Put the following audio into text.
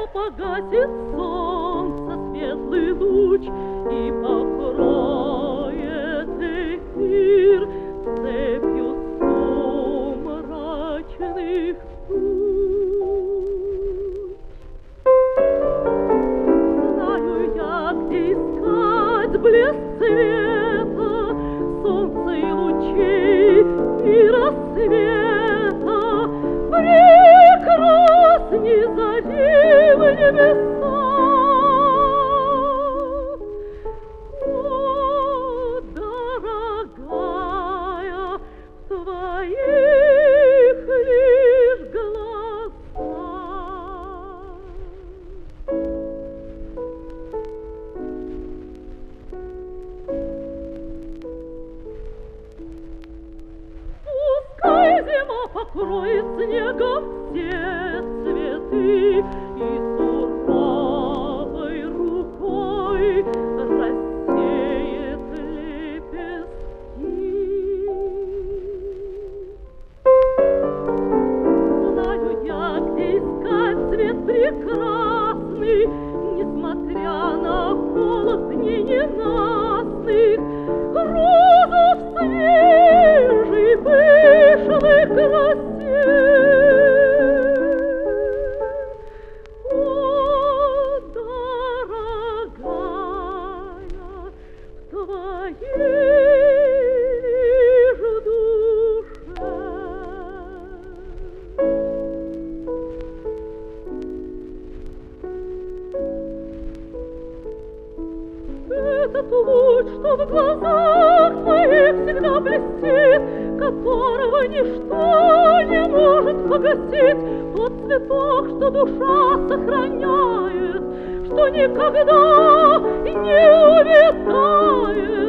погасит солнце светлый луч и покроет эфир цепью сумрачных туч. Знаю я, где искать блеск цвета, солнца и лучей и рассвета, прекрасней зари в небесах. О, дорогая, в твоих лишь глазах. Пускай зима покроет снегом все цветы и суровой рукой рассеет лепестки. Знаю я, где искать цвет прекрасный, несмотря на холод дней ненастных, розов свежий, пышной красе. О, дорогая, в твоей лишь душе. Этот луч, что в глазах твоих всегда блестит, которого ничто не может погасить, тот цветок, что душа сохраняет, что никогда не увядает.